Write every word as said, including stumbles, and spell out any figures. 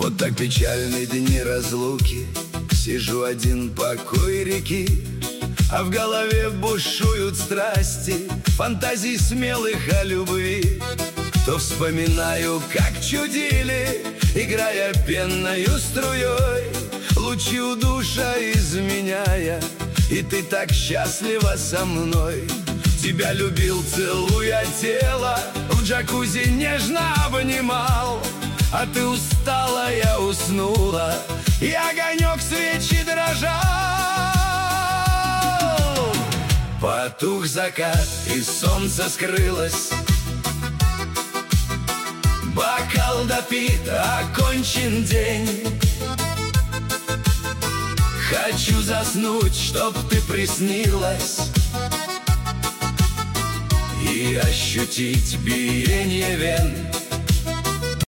Вот так печальные дни разлуки, сижу один покой реки, а в голове бушуют страсти, фантазии смелых о любви. То вспоминаю, как чудили, играя пенною струей, лучи у душа изменяя, и ты так счастлива со мной. Тебя любил, целуя тело, в джакузи нежно обнимал, а ты устала, я уснула, и огонек свечи дрожал. Потух закат, и солнце скрылось, бокал допит, окончен день. Хочу заснуть, чтоб ты приснилась, и ощутить биение вен.